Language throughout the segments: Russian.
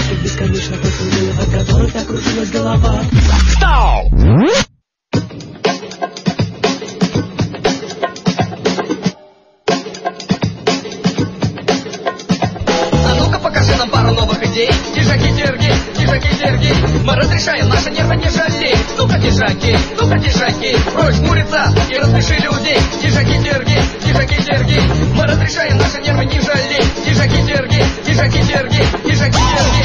как бесконечно поцелуев, от которых так кружилась голова. А ну-ка покажи нам пару новых идей. Тишаки-дерги, тишаки-дерги, мы разрешаем наши нервы не жалеть. Ну-ка тишаки, прочь хмуриться и рассмеши людей. Тишаки-дерги, тишаки-дерги, мы разрешаем наши нервы не жалеть. Тишаки-дерги, тишаки-дерги, тишаки-дерги.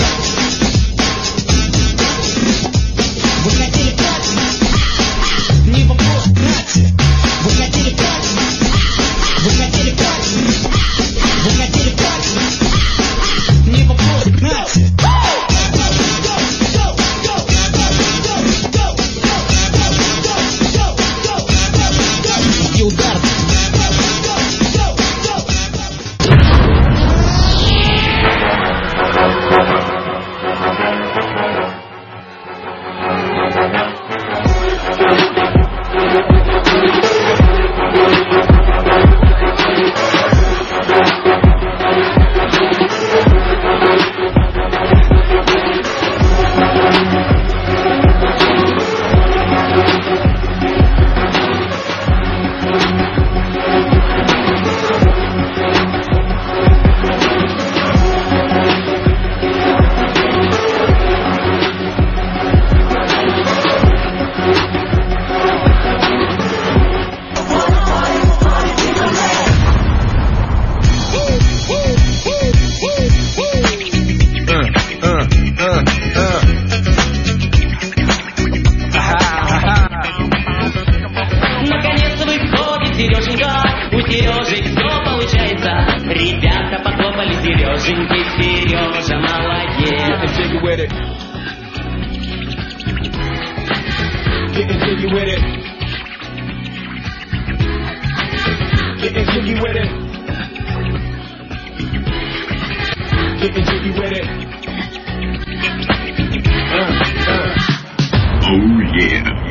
Вы хотели платить? Не вопрос, нате. Вы хотели платить? Вы хотели платить? Вы хотели платить? Не вопрос, нате. И удар. Наконец-то выходит Сереженька, у Сережи все получается. Ребята похлопали Сереженьке, Сережа молодец. Getting jiggy with it. Getting jiggy with it. Getting jiggy with it. Getting jiggy with it. Oh yeah.